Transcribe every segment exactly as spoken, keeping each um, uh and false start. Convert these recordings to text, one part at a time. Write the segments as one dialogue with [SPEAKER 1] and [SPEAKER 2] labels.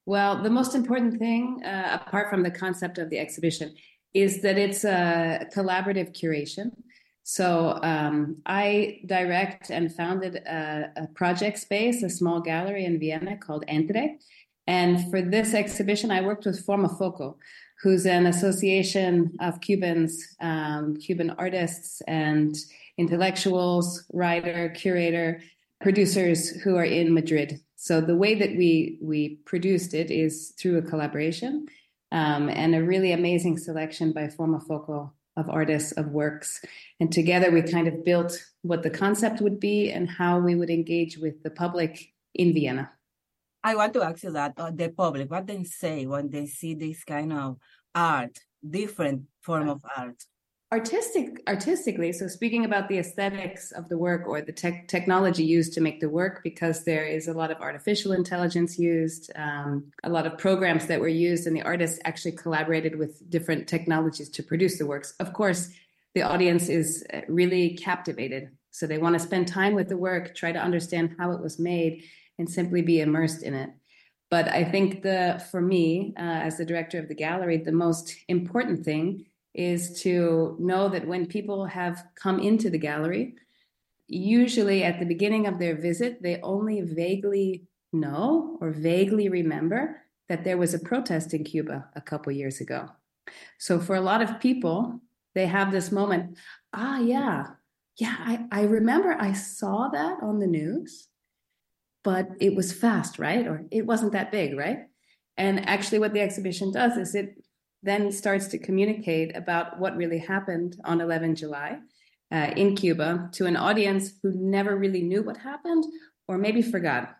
[SPEAKER 1] Well, the most important thing, uh, apart from the concept of the exhibition, is that it's a collaborative curation. So um, I direct and founded a, a project space, a small gallery in Vienna called Entre. And for this exhibition, I worked with Forma Foco, who's an association of Cubans, um, Cuban artists and intellectuals, writer, curator, producers who are in Madrid. So the way that we we produced it is through a collaboration um, and a really amazing selection by Forma Foco of artists of works. And together we kind of built what the concept would be and how we would engage with the public in Vienna.
[SPEAKER 2] I want to ask you that uh, the public, what they say when they see this kind of art, different form of art.
[SPEAKER 1] Artistic, artistically, so speaking about the aesthetics of the work or the tech technology used to make the work, because there is a lot of artificial intelligence used, um, a lot of programs that were used, and the artists actually collaborated with different technologies to produce the works. Of course, the audience is really captivated. So they want to spend time with the work, try to understand how it was made, and simply be immersed in it. But I think the for me, uh, as the director of the gallery, the most important thing is to know that when people have come into the gallery, usually at the beginning of their visit, they only vaguely know or vaguely remember that there was a protest in Cuba a couple years ago. So for a lot of people, they have this moment, ah, yeah, yeah, I, I remember I saw that on the news, but it was fast, right? Or it wasn't that big, right? And actually, what the exhibition does is it then starts to communicate about what really happened on eleventh of July uh, in Cuba to an audience who never really knew what happened or maybe forgot.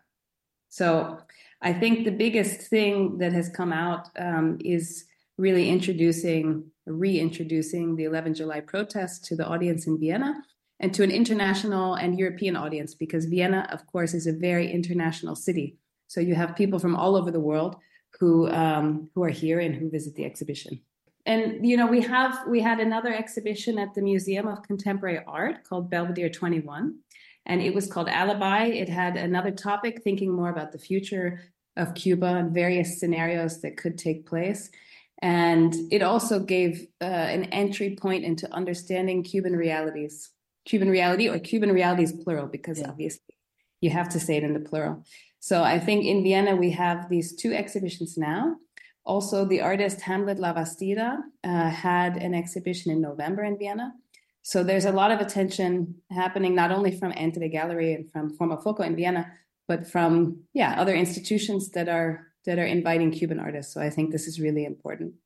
[SPEAKER 1] So I think the biggest thing that has come out um, is really introducing, reintroducing the eleventh of July protests to the audience in Vienna and to an international and European audience, because Vienna, of course, is a very international city. So you have people from all over the world who um, who are here and who visit the exhibition. And you know, we have we had another exhibition at the Museum of Contemporary Art called Belvedere twenty-one, and it was called Alibi. It had another topic, thinking more about the future of Cuba and various scenarios that could take place. And it also gave uh, an entry point into understanding Cuban realities, Cuban reality, or Cuban realities plural, because yeah. Obviously you have to say it in the plural. So I think in Vienna, we have these two exhibitions now. Also, the artist Hamlet Lavastida uh, had an exhibition in November in Vienna. So there's a lot of attention happening, not only from Entre Gallery and from Forma Foco in Vienna, but from, yeah, other institutions that are that are inviting Cuban artists. So I think this is really important.